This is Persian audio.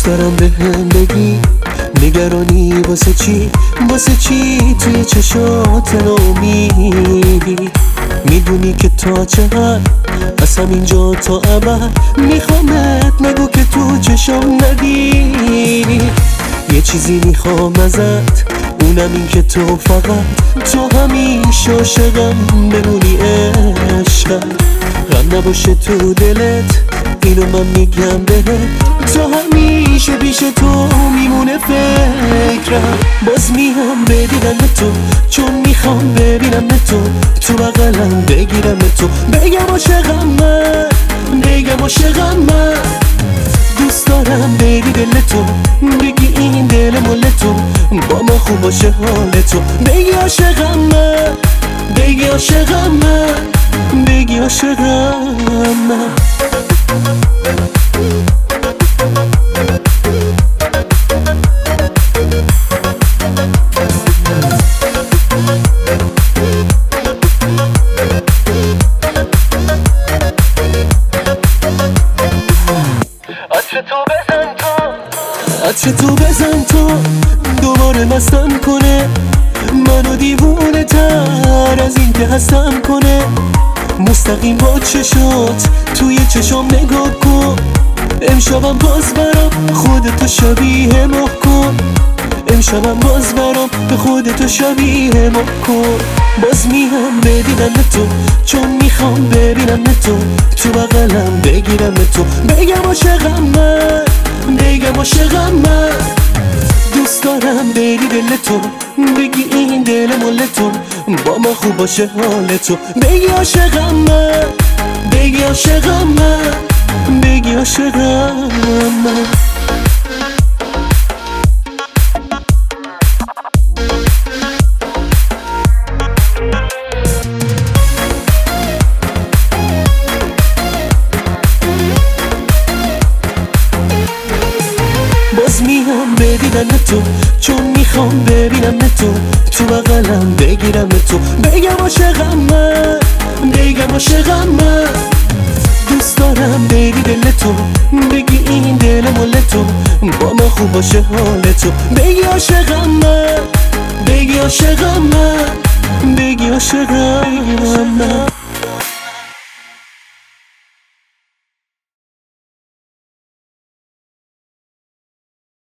دوست دارم بهم بگی نگرانی واسه چی توی چشات ناامیدی. میدونی که تا چقدر از همینجا تا ابد میخوامت، نگو که تو چشام ندیدی. یه چیزی میخوام ازت، اونم این که تو فقط تو همیشه عاشقم بمونی عشقم. غم نباشه تو دلت، اینو من میگم بهت، تو همیشه پیش تو میمونه فکرم. باز میام بدیدم تو، چون میخوام ببینم تو، تو بغلم بگیرم تو، بگم عاشقم من. دوست دارم بری دل تو، بگی این دل مال تو، با ما خوب باشه حال تو، بگی عاشقم من، بگی عاشقم من. عطر تو بزن تو دوباره مستم کنه، منو دیوونه تر از این که هستم کنه. مستقیم با چشات توی چشام نگاه کن، امشبم باز برام خودتو شبیه ما کن، امشبم باز برام به خودتو شبیه ما کن. باز میام ببینم تو، چون میخوام ببینم تو، تو بغلم بگیرم تو، بگم عاشقم من، بگم عاشقم من. دوست دارم بری دل تو، بگی این دل مال تو، با ما خوب باشه حال تو، بگی عاشقم من، بگی عاشقم من، بگی عاشقم من. باز میام بدیدم تو، چون میخوام ببینم تو، تو بغلم بگیرم تو، بگم عاشقم من، بگم عاشقم من. دوست دارم بری دل تو، بگی این دل مال تو، با ما خوب باشه حال تو، بگی عاشقم من، بگی عاشقم من، بگی عاشقم من.